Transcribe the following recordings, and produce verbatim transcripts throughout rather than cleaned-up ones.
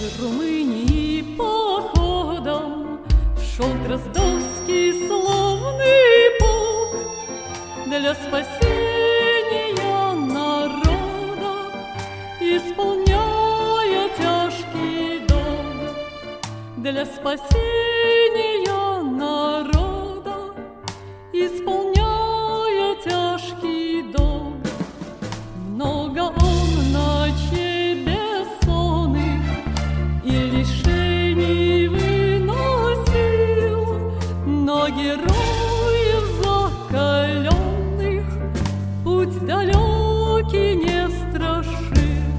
Румынии походом шел Дроздовский славный путь для спасения народа, исполняя тяжкий долг. Для спасения народа, исполняя тяжкий долг. Много он ночей бессонных и лишений выносил, но героев закаленных путь далекий не страшил.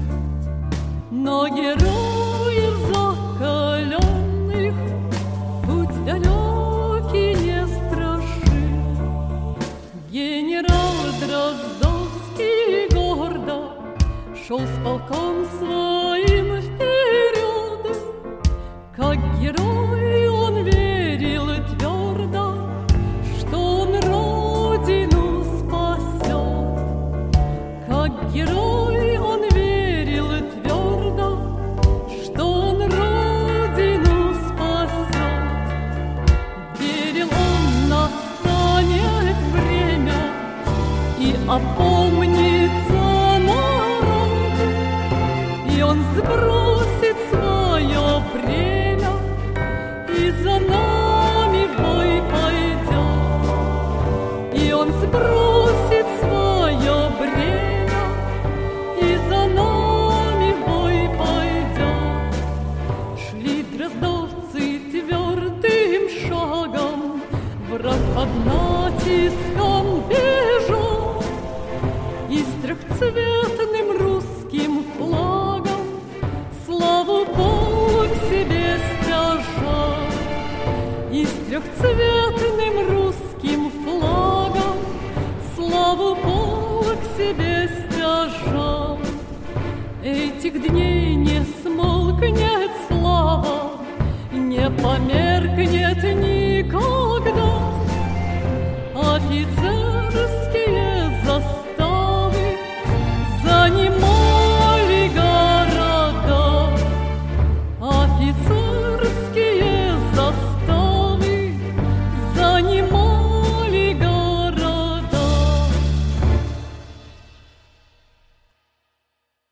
Но героев закаленных путь далекий не страшил. Генерал Дроздовский гордо шел с полком своим вперед. Как герой он верил твердо, что он родину спасет. Как герой он верил твердо, что он родину спасет. Верил он, настанет время и опомнится народ, и он сбросит свое бремя и за нами в бой пойдет. И он сбросит свое бремя и за нами в бой пойдет. Шли дроздовцы твердым шагом, враг под натиском бежал, и с трехцветным русским флагом славу полк себе стяжал. И с трехцветным русским флагом славу полк себе стяжал. Этих дней не смолкнет слава, не померкнет никогда. Офицерские заставы занимали города. Офицерские